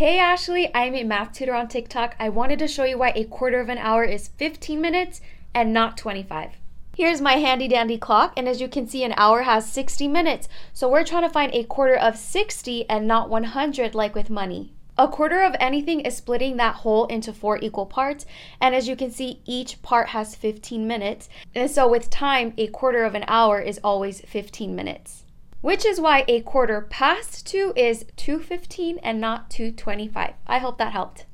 Hey Ashley, I'm a math tutor on TikTok. I wanted to show you why a quarter of an hour is 15 minutes and not 25. Here's my handy dandy clock, and as you can see, an hour has 60 minutes. So we're trying to find a quarter of 60 and not 100 like with money. A quarter of anything is splitting that whole into 4 equal parts, and as you can see, each part has 15 minutes. And so with time, a quarter of an hour is always 15 minutes. Which is why a quarter past 2 is 2:15 and not 2:25. I hope that helped.